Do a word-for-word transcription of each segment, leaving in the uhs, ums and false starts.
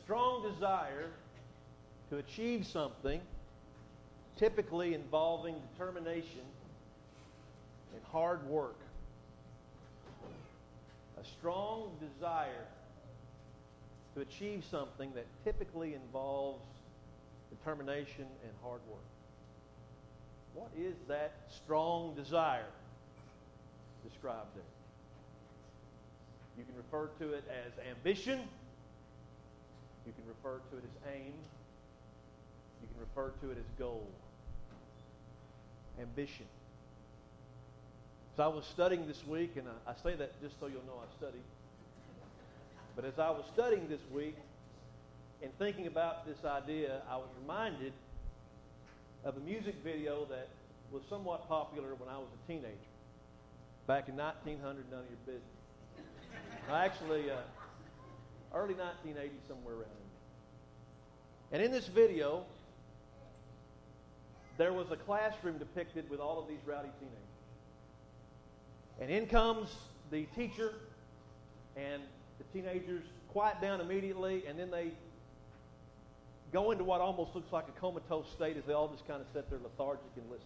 strong desire to achieve something, typically involving determination and hard work. A strong desire to achieve something that typically involves determination and hard work. What is that strong desire described there? You can refer to it as ambition. You can refer to it as aim. You can refer to it as goal. Ambition. So I was studying this week, and I, I say that just so you'll know I studied. But as I was studying this week and thinking about this idea, I was reminded of a music video that was somewhat popular when I was a teenager. Back in nineteen hundred, none of your business. Actually, uh, early nineteen eighty, somewhere around there. And in this video, there was a classroom depicted with all of these rowdy teenagers. And in comes the teacher, and the teenagers quiet down immediately, and then they go into what almost looks like a comatose state as they all just kind of sit there lethargic and listless.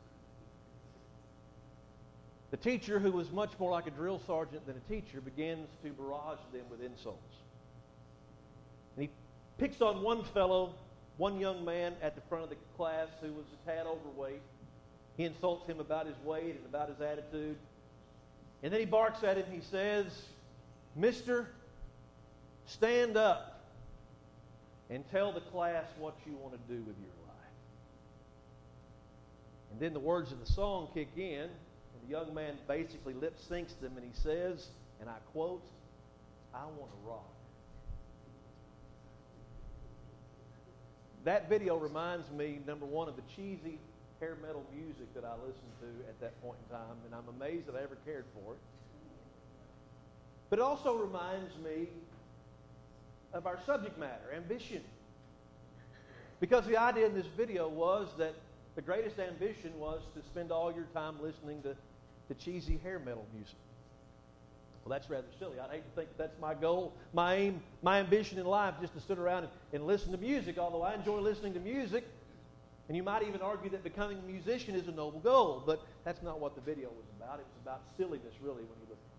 The teacher, who was much more like a drill sergeant than a teacher, begins to barrage them with insults. And he picks on one fellow, one young man at the front of the class who was a tad overweight. He insults him about his weight and about his attitude. And then he barks at him. He says, "Mister, stand up and tell the class what you want to do with your life." And then the words of the song kick in, and the young man basically lip syncs them, and he says, and I quote, "I want to rock." That video reminds me, number one, of the cheesy hair metal music that I listened to at that point in time, and I'm amazed that I ever cared for it. But it also reminds me of our subject matter, ambition. Because the idea in this video was that the greatest ambition was to spend all your time listening to, to cheesy hair metal music. Well, that's rather silly. I'd hate to think that that's my goal, my aim, my ambition in life, just to sit around and, and listen to music, although I enjoy listening to music. And you might even argue that becoming a musician is a noble goal, but that's not what the video was about. It was about silliness, really, when you look at it.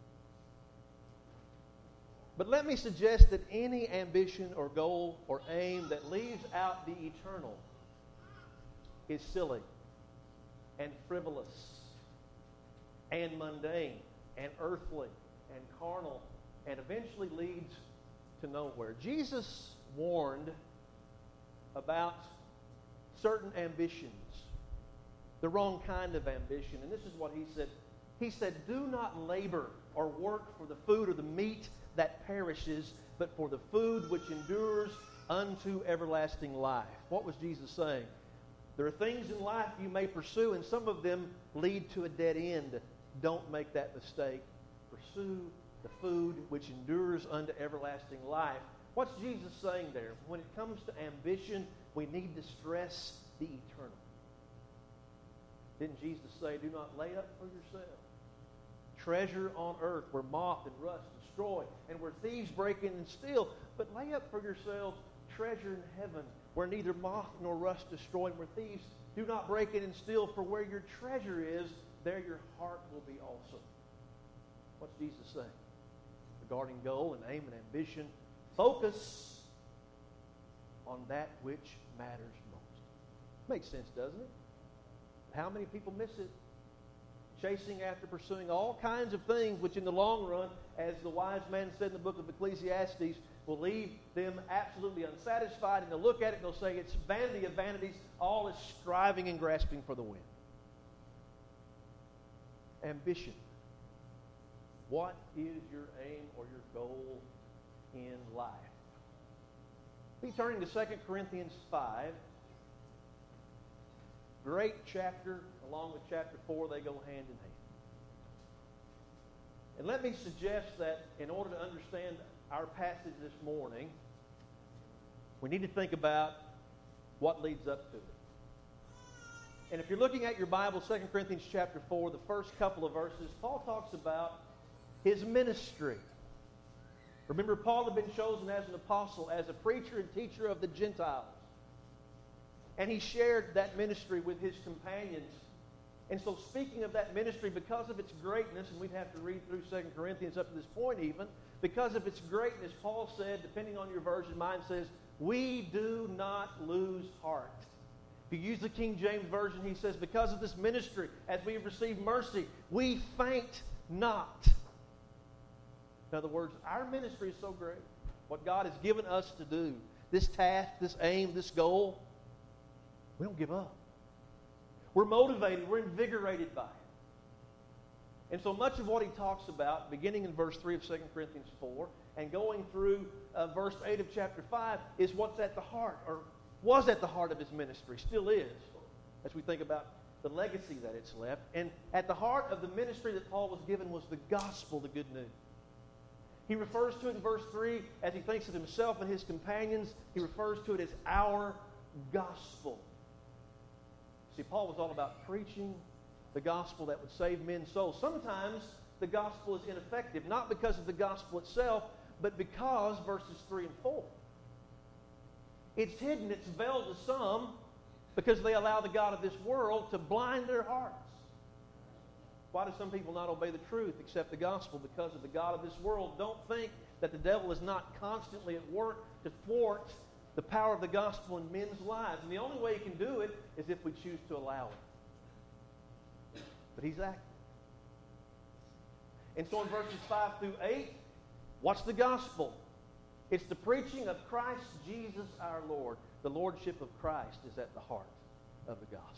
But let me suggest that any ambition or goal or aim that leaves out the eternal is silly and frivolous and mundane and earthly and carnal and eventually leads to nowhere. Jesus warned about certain ambitions, the wrong kind of ambition. And this is what he said. He said, "Do not labor or work for the food or the meat that perishes, but for the food which endures unto everlasting life." What was Jesus saying? There are things in life you may pursue, and some of them lead to a dead end. Don't make that mistake. Pursue the food which endures unto everlasting life. What's Jesus saying there? When it comes to ambition, we need to stress the eternal. Didn't Jesus say, "Do not lay up for yourself treasure on earth where moth and rust destroy and where thieves break in and steal, but lay up for yourselves treasure in heaven where neither moth nor rust destroy and where thieves do not break in and steal, for where your treasure is, there your heart will be also." What's Jesus saying? Regarding goal and aim and ambition, focus on that which matters most. Makes sense, doesn't it? How many people miss it? Chasing after pursuing all kinds of things which in the long run, as the wise man said in the book of Ecclesiastes, will leave them absolutely unsatisfied, and they'll look at it and they'll say, it's vanity of vanities, all is striving and grasping for the wind. Ambition. What is your aim or your goal in life? Be turning to Second Corinthians five. Great chapter, along with chapter four, they go hand in hand. And let me suggest that in order to understand our passage this morning, we need to think about what leads up to it. And if you're looking at your Bible, Second Corinthians chapter four, the first couple of verses, Paul talks about his ministry. Remember, Paul had been chosen as an apostle, as a preacher and teacher of the Gentiles. And he shared that ministry with his companions. And so speaking of that ministry, because of its greatness, and we'd have to read through Second Corinthians up to this point even, because of its greatness, Paul said, depending on your version, mine says, we do not lose heart. If you use the King James Version, he says, because of this ministry, as we have received mercy, we faint not. In other words, our ministry is so great. What God has given us to do, this task, this aim, this goal, we don't give up. We're motivated. We're invigorated by it. And so much of what he talks about, beginning in verse three of Second Corinthians four, and going through uh, verse eight of chapter five, is what's at the heart, or was at the heart of his ministry, still is, as we think about the legacy that it's left. And at the heart of the ministry that Paul was given was the gospel, the good news. He refers to it in verse three as he thinks of himself and his companions. He refers to it as our gospel. See, Paul was all about preaching the gospel that would save men's souls. Sometimes the gospel is ineffective, not because of the gospel itself, but because, verses three and four, it's hidden, it's veiled to some because they allow the God of this world to blind their hearts. Why do some people not obey the truth, accept the gospel? Because of the God of this world. Don't think that the devil is not constantly at work to thwart the power of the gospel in men's lives. And the only way he can do it is if we choose to allow it. But he's active. And so in verses five through eight, what's the gospel? It's the preaching of Christ Jesus our Lord. The lordship of Christ is at the heart of the gospel.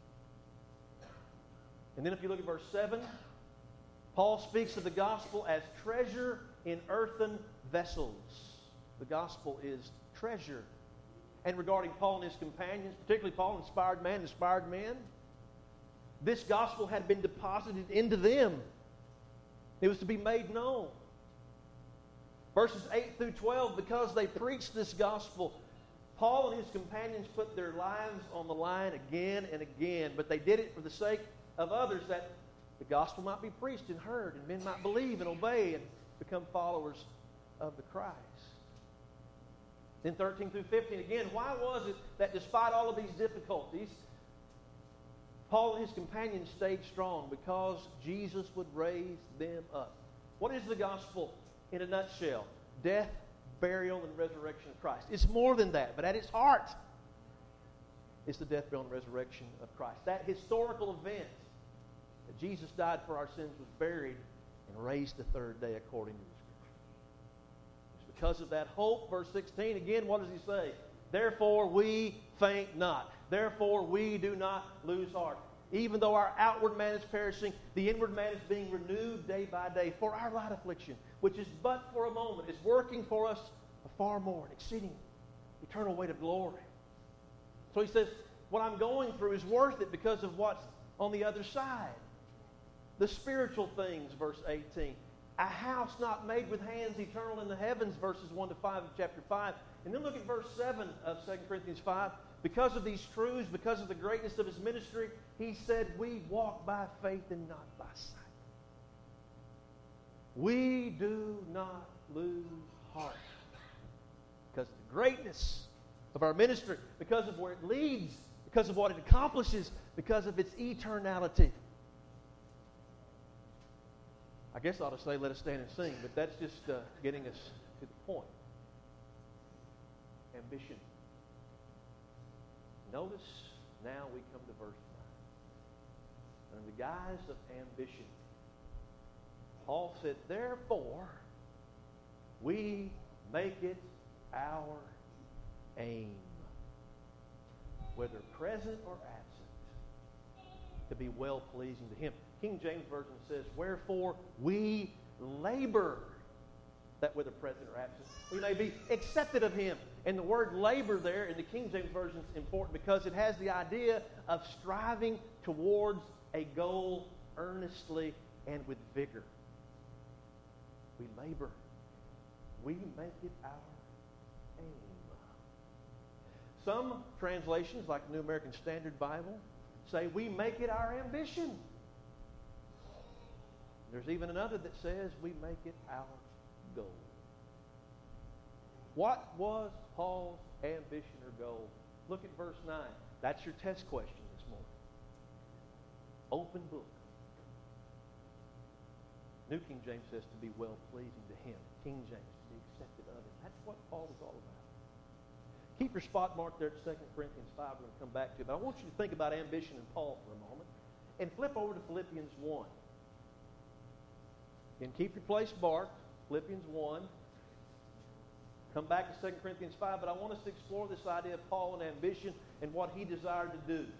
And then if you look at verse seven, Paul speaks of the gospel as treasure in earthen vessels. The gospel is treasure. And regarding Paul and his companions, particularly Paul, inspired man, inspired men, this gospel had been deposited into them. It was to be made known. Verses eight through twelve, because they preached this gospel, Paul and his companions put their lives on the line again and again, but they did it for the sake of others, that the gospel might be preached and heard, and men might believe and obey and become followers of the Christ. Then thirteen through fifteen, again, why was it that despite all of these difficulties, Paul and his companions stayed strong? Because Jesus would raise them up. What is the gospel in a nutshell? Death, burial, and resurrection of Christ. It's more than that, but at its heart, it's the death, burial, and resurrection of Christ. That historical event that Jesus died for our sins, was buried, and raised the third day according to the Scripture. It's because of that hope, verse sixteen, again, what does he say? Therefore we faint not. Therefore we do not lose heart. Even though our outward man is perishing, the inward man is being renewed day by day. For our light affliction, which is but for a moment, is working for us a far more, an exceeding eternal weight of glory. So he says, what I'm going through is worth it because of what's on the other side. The spiritual things, verse eighteen. A house not made with hands, eternal in the heavens, verses one to five of chapter five. And then look at verse seven of Second Corinthians five. Because of these truths, because of the greatness of his ministry, he said, we walk by faith and not by sight. We do not lose heart. Because of the greatness of our ministry, because of where it leads, because of what it accomplishes, because of its eternality. I guess I ought to say, let us stand and sing, but that's just uh, getting us to the point. Ambition. Notice now we come to verse nine. Under the guise of ambition, Paul said, therefore, we make it our aim, whether present or absent, to be well-pleasing to him. King James Version says, wherefore we labor, that whether present or absent, we may be accepted of him. And the word labor there in the King James Version is important because it has the idea of striving towards a goal earnestly and with vigor. We labor. We make it our aim. Some translations, like the New American Standard Bible, say we make it our ambition. There's even another that says we make it our goal. What was Paul's ambition or goal? Look at verse nine. That's your test question this morning. Open book. New King James says to be well-pleasing to him. King James, to be accepted of him. That's what Paul was all about. Keep your spot mark there at Second Corinthians five. We're going to come back to it. But I want you to think about ambition in Paul for a moment. And flip over to Philippians one. And keep your place marked. Philippians one. Come back to Second Corinthians five. But I want us to explore this idea of Paul and ambition and what he desired to do.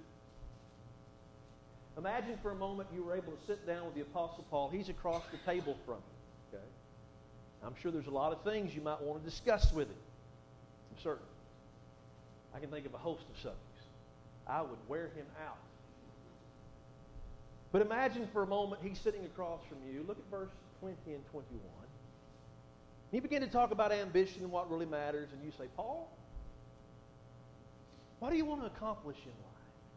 Imagine for a moment you were able to sit down with the Apostle Paul. He's across the table from you. Okay? I'm sure there's a lot of things you might want to discuss with him. I'm certain. I can think of a host of subjects. I would wear him out. But imagine for a moment he's sitting across from you. Look at verse twenty and twenty-one. You begin to talk about ambition and what really matters, and you say, Paul, what do you want to accomplish in life?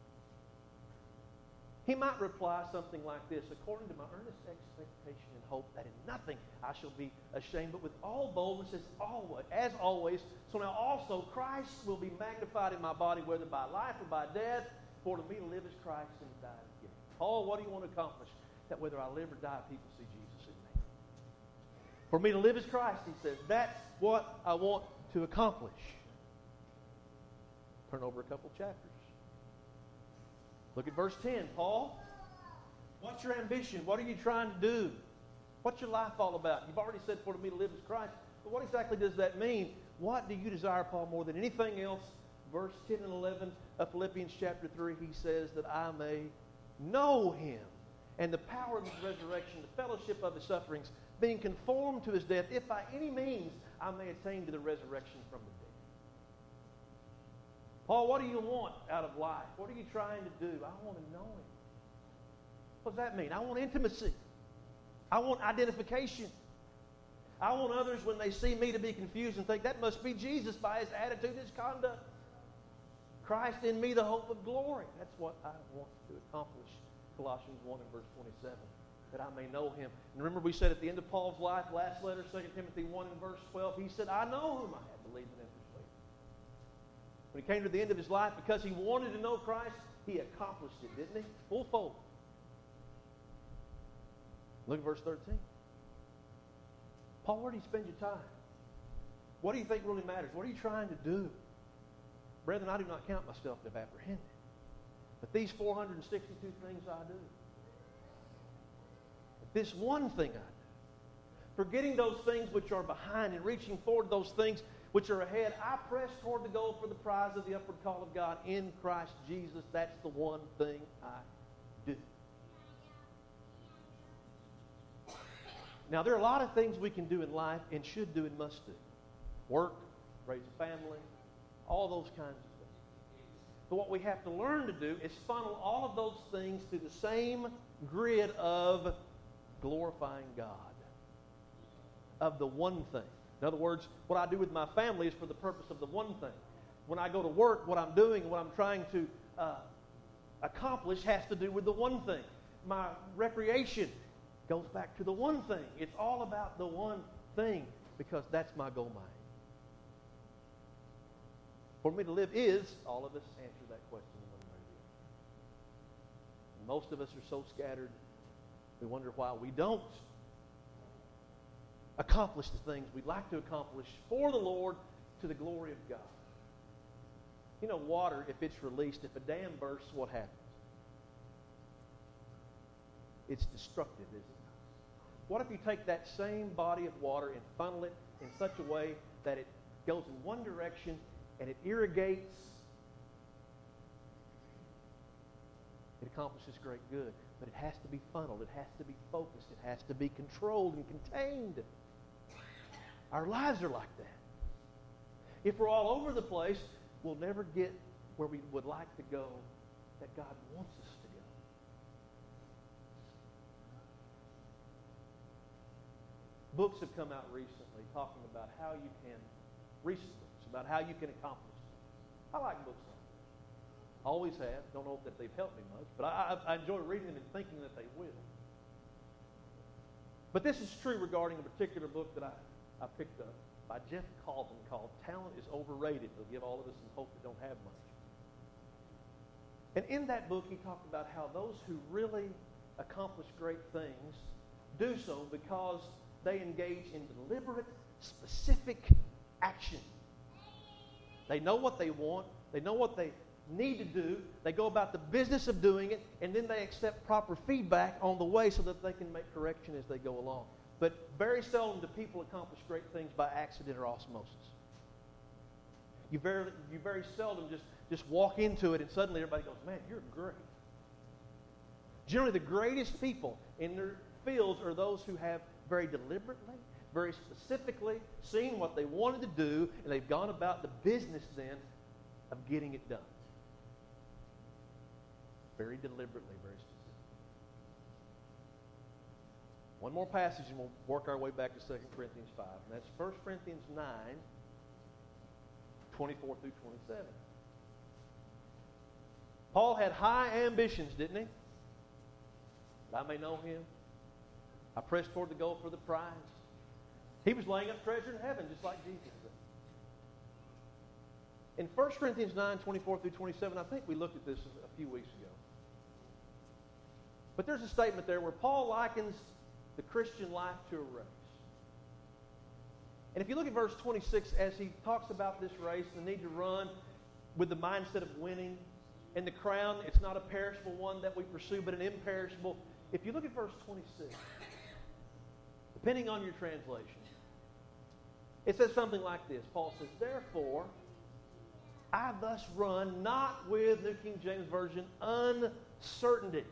He might reply something like this, according to my earnest expectation and hope that in nothing I shall be ashamed, but with all boldness as always, as always, so now also Christ will be magnified in my body, whether by life or by death, for to me to live is Christ and to die is gain. Paul, what do you want to accomplish? That whether I live or die, people see Jesus in me. For me to live is Christ, he says. That's what I want to accomplish. Turn over a couple chapters. Look at verse ten. Paul, what's your ambition? What are you trying to do? What's your life all about? You've already said, for to me to live is Christ. But what exactly does that mean? What do you desire, Paul, more than anything else? Verse ten and eleven of Philippians chapter three, he says that I may know him and the power of his resurrection, the fellowship of his sufferings, being conformed to his death, if by any means I may attain to the resurrection from the dead. Paul, what do you want out of life? What are you trying to do? I want to know him. What does that mean? I want intimacy. I want identification. I want others, when they see me, to be confused and think that must be Jesus by his attitude, his conduct. Christ in me, the hope of glory. That's what I want to accomplish. Colossians one and verse twenty-seven. That I may know him. And remember we said at the end of Paul's life, last letter, Second Timothy one and verse twelve, he said, I know whom I have believed and persuaded. When he came to the end of his life, because he wanted to know Christ, he accomplished it, didn't he? Full fold. Look at verse thirteen. Paul, where do you spend your time? What do you think really matters? What are you trying to do? Brethren, I do not count myself to have apprehended. But these four hundred sixty-two things I do. But this one thing I do. Forgetting those things which are behind and reaching forward to those things which are ahead, I press toward the goal for the prize of the upward call of God in Christ Jesus. That's the one thing I do. Now, there are a lot of things we can do in life and should do and must do. Work, raise a family, all those kinds of things. But what we have to learn to do is funnel all of those things through the same grid of glorifying God, of the one thing. In other words, what I do with my family is for the purpose of the one thing. When I go to work, what I'm doing and what I'm trying to uh, accomplish has to do with the one thing. My recreation goes back to the one thing. It's all about the one thing because that's my goal, my aim. For me to live is, all of us answer that question in one way or the other. Most of us are so scattered, we wonder why we don't accomplish the things we'd like to accomplish for the Lord to the glory of God. You know, water, if it's released, if a dam bursts, what happens? It's destructive, isn't it? What if you take that same body of water and funnel it in such a way that it goes in one direction and it irrigates? It accomplishes great good, but it has to be funneled. It has to be focused. It has to be controlled and contained. Our lives are like that. If we're all over the place, we'll never get where we would like to go, that God wants us to go. Books have come out recently talking about how you can, recent books, about how you can accomplish things. I like books like that. Always have. Don't know that they've helped me much, but I, I enjoy reading them and thinking that they will. But this is true regarding a particular book that I, I picked up. by Jeff Calvin called Talent is Overrated. It'll give all of us some hope that don't have much. And in that book, he talked about how those who really accomplish great things do so because they engage in deliberate, specific action. They know what they want. They know what they need to do. They go about the business of doing it, and then they accept proper feedback on the way so that they can make correction as they go along. But very seldom do people accomplish great things by accident or osmosis. You very, you very seldom just, just walk into it and suddenly everybody goes, man, you're great. Generally, the greatest people in their fields are those who have very deliberately, very specifically seen what they wanted to do, and they've gone about the business then of getting it done. Very deliberately, very specific. One more passage and we'll work our way back to Second Corinthians five. And that's First Corinthians nine, twenty-four through twenty-seven. Paul had high ambitions, didn't he? That I may know him. I press toward the goal for the prize. He was laying up treasure in heaven just like Jesus did. In First Corinthians nine, twenty-four through twenty-seven, I think we looked at this a few weeks ago. But there's a statement there where Paul likens the Christian life to a race. And if you look at verse twenty-six, as he talks about this race, the need to run with the mindset of winning, and the crown, it's not a perishable one that we pursue, but an imperishable. If you look at verse twenty-six, depending on your translation, it says something like this. Paul says, therefore, I thus run, not with, New King James Version, uncertainty.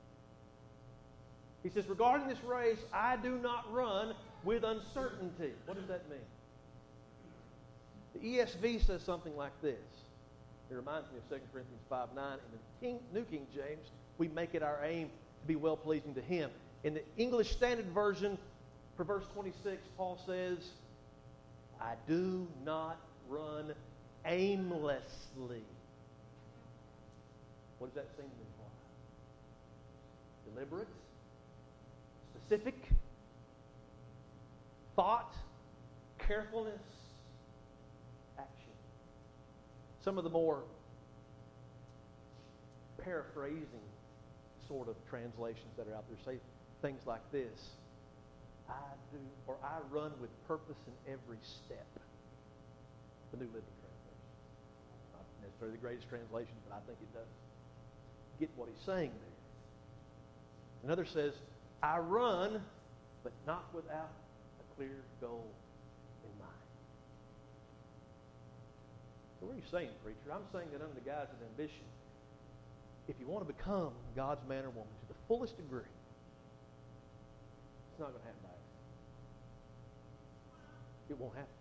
He says, regarding this race, I do not run with uncertainty. What does that mean? The E S V says something like this. It reminds me of Second Corinthians five nine. In the King, New King James, we make it our aim to be well-pleasing to Him. In the English Standard Version, for verse twenty-six, Paul says, I do not run aimlessly. What does that seem to imply? Deliberate, specific, thought, carefulness, action. Some of the more paraphrasing sort of translations that are out there say things like this. I do, or I run with purpose in every step. The New Living Translation. Not necessarily the greatest translation, but I think it does get what he's saying there. Another says, I run, but not without a clear goal in mind. So what are you saying, preacher? I'm saying that under the guise of ambition, if you want to become God's man or woman to the fullest degree, it's not going to happen by accident. It won't happen.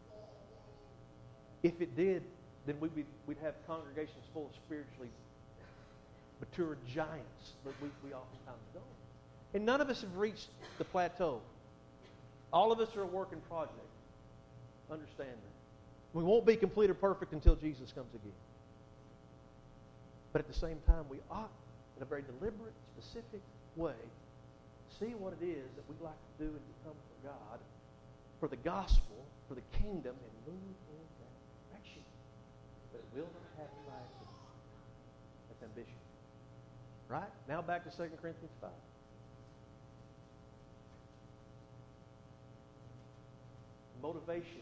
If it did, then we'd, be, we'd have congregations full of spiritually mature giants, but we, we oftentimes don't. And none of us have reached the plateau. All of us are a work in project. Understand that. We won't be complete or perfect until Jesus comes again. But at the same time, we ought, in a very deliberate, specific way, see what it is that we'd like to do and become for God, for the gospel, for the kingdom, and move in that direction. But it will not happen by accident. That's ambition. Right? Now back to Second Corinthians five. Motivation.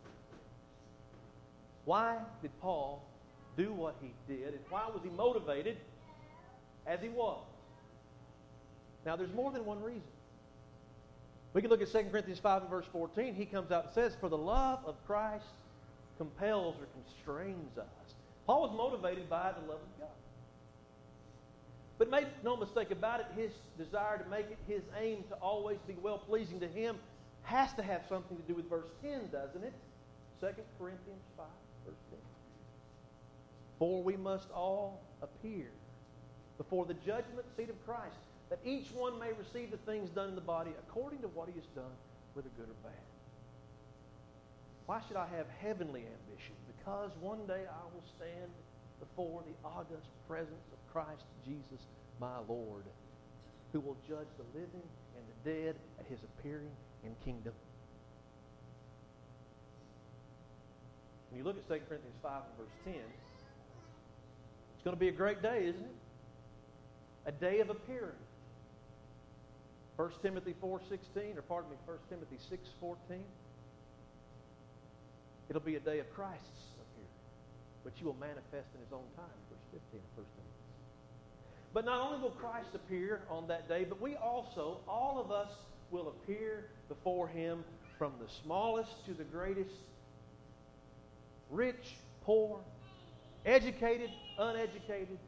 Why did Paul do what he did, and why was he motivated as he was? Now, there's more than one reason. We can look at Second Corinthians five and verse fourteen. He comes out and says, for the love of Christ compels or constrains us. Paul was motivated by the love of God. But make no mistake about it, his desire to make it his aim to always be well-pleasing to Him has to have something to do with verse ten, doesn't it? Second Corinthians five, verse ten. For we must all appear before the judgment seat of Christ, that each one may receive the things done in the body according to what he has done, whether good or bad. Why should I have heavenly ambition? Because one day I will stand before the august presence of Christ Jesus, my Lord, who will judge the living and the dead at His appearing in kingdom. When you look at Second Corinthians five and verse ten, it's going to be a great day, isn't it? A day of appearing. First Timothy four sixteen, or pardon me, First Timothy six fourteen. It'll be a day of Christ's appearing, which He will manifest in His own time, verse fifteen of First Timothy. But not only will Christ appear on that day, but we also, all of us, will appear before Him, from the smallest to the greatest, rich, poor, educated, uneducated.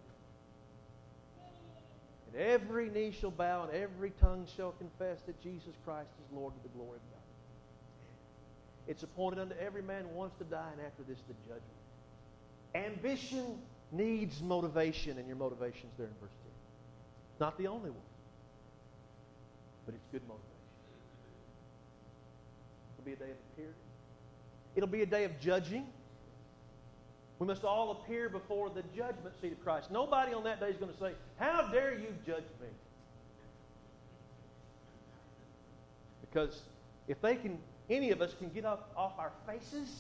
And every knee shall bow and every tongue shall confess that Jesus Christ is Lord, to the glory of God. It's appointed unto every man once to die, and after this the judgment. Ambition needs motivation, and your motivation's there in verse ten. Not the only one, but it's good motivation. It'll be a day of appearing. It'll be a day of judging. We must all appear before the judgment seat of Christ. Nobody on that day is going to say, "How dare you judge me?" Because if they can, any of us can get up off our faces,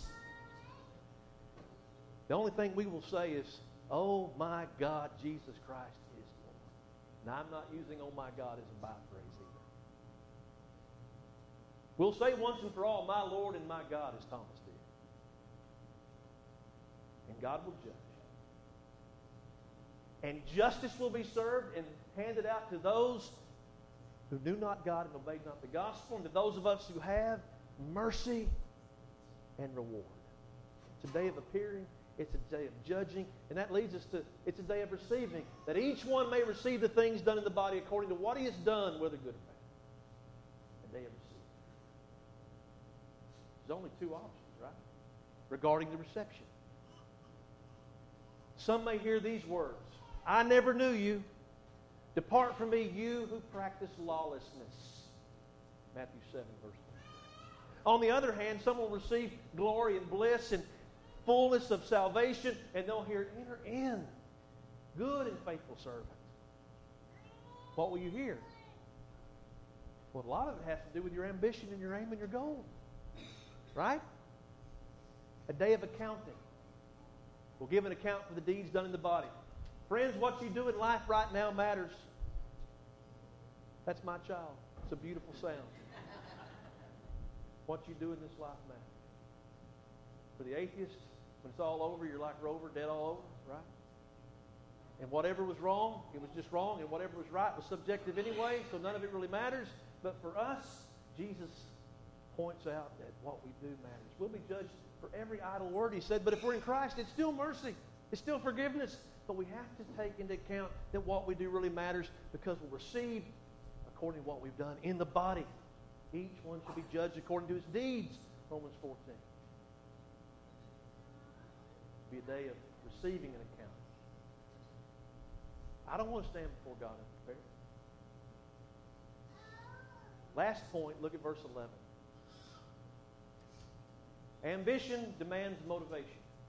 the only thing we will say is, "Oh my God, Jesus Christ is Lord." Now, I'm not using "oh my God" as a byphrase either. We'll say once and for all, "My Lord and my God," as Thomas did. And God will judge. And justice will be served and handed out to those who knew not God and obeyed not the gospel, and to those of us who have, mercy and reward. It's a day of appearing. It's a day of judging. And that leads us to, it's a day of receiving, that each one may receive the things done in the body according to what he has done, whether good or bad. A day of receiving. There's only two options, right? Regarding the reception. Some may hear these words, "I never knew you. Depart from me, you who practice lawlessness." Matthew seven, verse one. On the other hand, some will receive glory and bliss and fullness of salvation, and they'll hear, "Enter in, good and faithful servant." What will you hear? Well, a lot of it has to do with your ambition and your aim and your goal. Right? A day of accounting. We'll give an account for the deeds done in the body. Friends, what you do in life right now matters. That's my child. It's a beautiful sound. What you do in this life matters. For the atheist, when it's all over, you're like Rover, dead all over, right? And whatever was wrong, it was just wrong, and whatever was right was subjective anyway, so none of it really matters. But for us, Jesus points out that what we do matters. We'll be judged for every idle word he said, but if we're in Christ, it's still mercy. It's still forgiveness. But we have to take into account that what we do really matters, because we'll receive according to what we've done in the body. Each one should be judged according to his deeds, Romans fourteen. It'll be a day of receiving an account. I don't want to stand before God unprepared. Last point, look at verse eleven. Ambition demands motivation.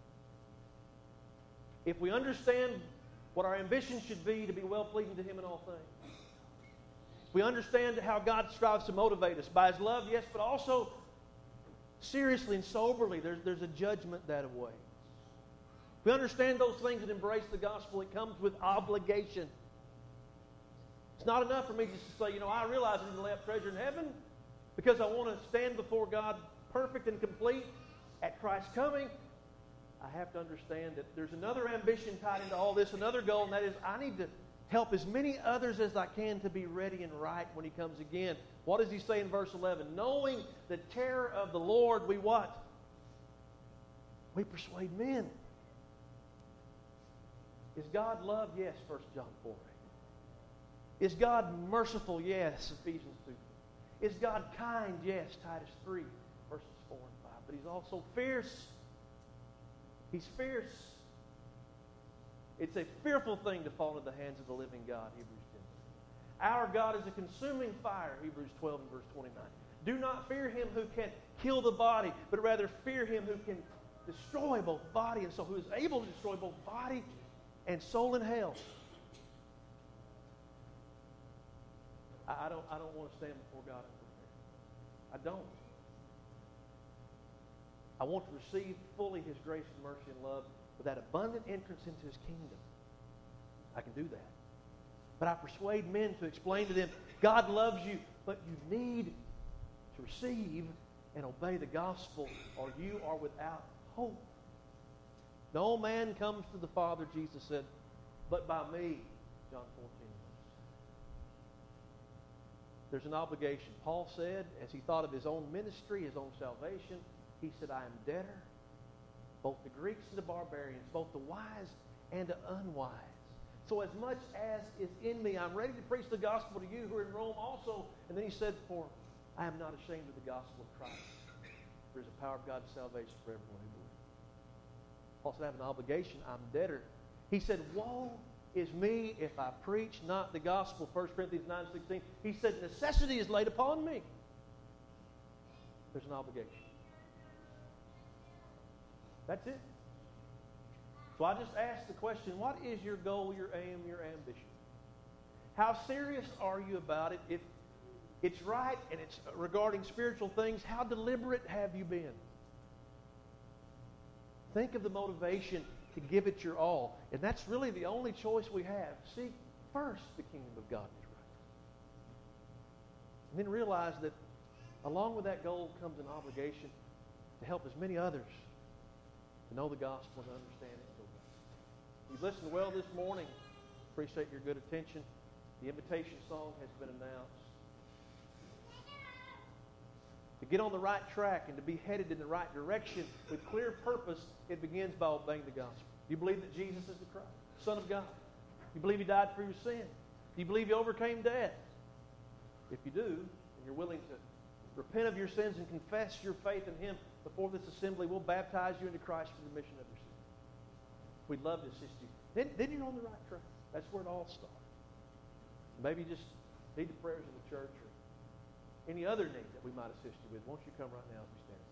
If we understand what our ambition should be to be well-pleasing to Him in all things, if we understand how God strives to motivate us by His love, yes, but also seriously and soberly, there's, there's a judgment that awaits. If we understand those things and embrace the gospel, it comes with obligation. It's not enough for me just to say, you know, I realize I need to lay up treasure in heaven because I want to stand before God perfect and complete at Christ's coming. I have to understand that there's another ambition tied into all this, another goal, and that is I need to help as many others as I can to be ready and right when He comes again. What does He say in verse eleven? Knowing the terror of the Lord, we what? We persuade men. Is God love? Yes, First John four eight. Is God merciful? Yes, Ephesians two. Is God kind? Yes, Titus three, verses four and five. But He's also fierce. He's fierce. It's a fearful thing to fall into the hands of the living God, Hebrews ten. Our God is a consuming fire, Hebrews twelve and verse twenty-nine. Do not fear Him who can kill the body, but rather fear Him who can destroy both body and soul, who is able to destroy both body and soul in hell. I, I don't, I don't want to stand before God unprepared. I don't. I want to receive fully His grace and mercy and love with that abundant entrance into His kingdom. I can do that. But I persuade men to explain to them, God loves you, but you need to receive and obey the gospel, or you are without hope. No man comes to the Father, Jesus said, but by me, John fourteen. There's an obligation. Paul said, as he thought of his own ministry, his own salvation, he said, I am debtor, both the Greeks and the barbarians, both the wise and the unwise. So as much as is in me, I'm ready to preach the gospel to you who are in Rome also. And then he said, for I am not ashamed of the gospel of Christ. There is a power of God's salvation for everyone who believes. Paul said, I have an obligation. I'm debtor. He said, woe is me if I preach not the gospel. First Corinthians nine sixteen. He said, necessity is laid upon me. There's an obligation. That's it. So I just asked the question, what is your goal, your aim, your ambition? How serious are you about it? If it's right and it's regarding spiritual things, how deliberate have you been? Think of the motivation to give it your all. And that's really the only choice we have. Seek first the kingdom of God and His righteousness. And then realize that along with that goal comes an obligation to help as many others to know the gospel and to understand it. You've listened well this morning. Appreciate your good attention. The invitation song has been announced. To get on the right track and to be headed in the right direction with clear purpose, it begins by obeying the gospel. You believe that Jesus is the Christ, Son of God. You believe He died for your sin. You believe He overcame death. If you do, and you're willing to repent of your sins and confess your faith in Him before this assembly, we'll baptize you into Christ for the remission of your sins. We'd love to assist you. Then, then you're on the right track. That's where it all starts. Maybe you just need the prayers of the church or any other need that we might assist you with. Won't you come right now as we stand?